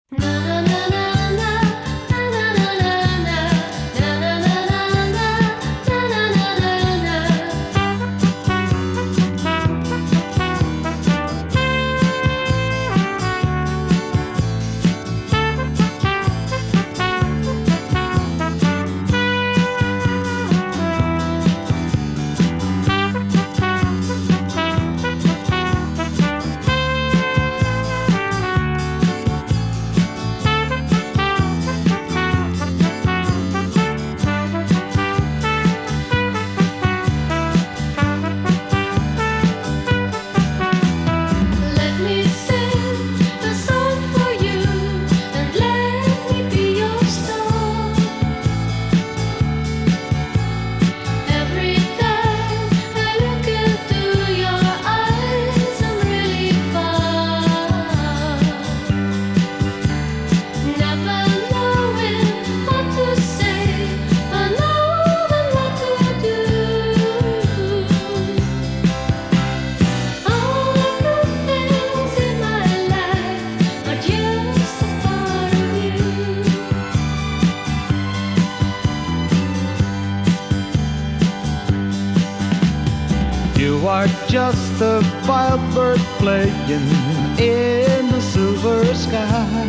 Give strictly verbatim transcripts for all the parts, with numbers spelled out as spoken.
You are just a wild bird playing in the silver sky.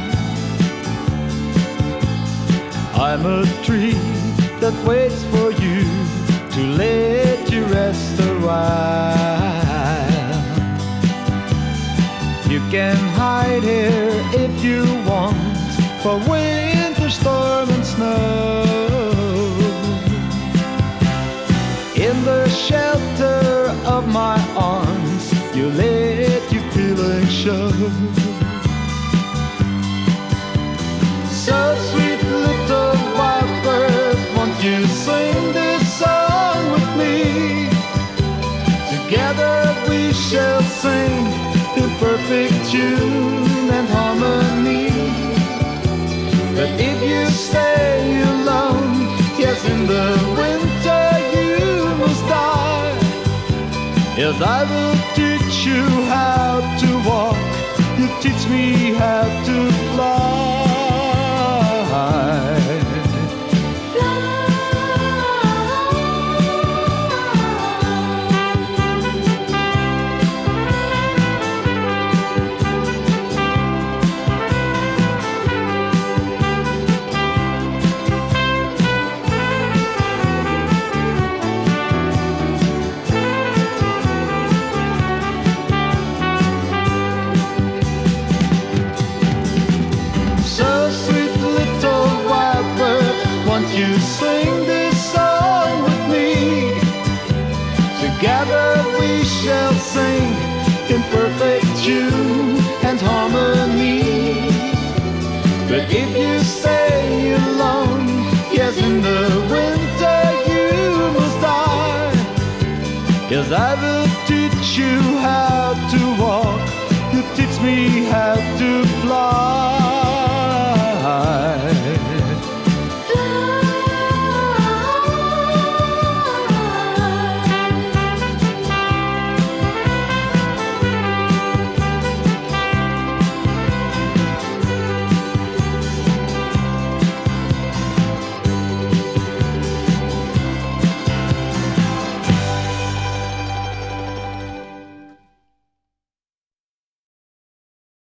I'm a tree that waits for you to let you rest a while. You can hide here if you want from winter, storm and snow. In the shelter of my arms, you let your feelings show. So sweet little wild bird, won't you sing this song with me? Together we shall sing in perfect tune and harmony. But if you stay alone, yes, in the winter you must die. Yes, I will teach you how to walk. You teach me how to fly. You sing this song with me. Together we shall sing in perfect tune and harmony. But if you stay alone, yes, in the winter you must die. Yes, I will teach you how to walk. You teach me how to fly.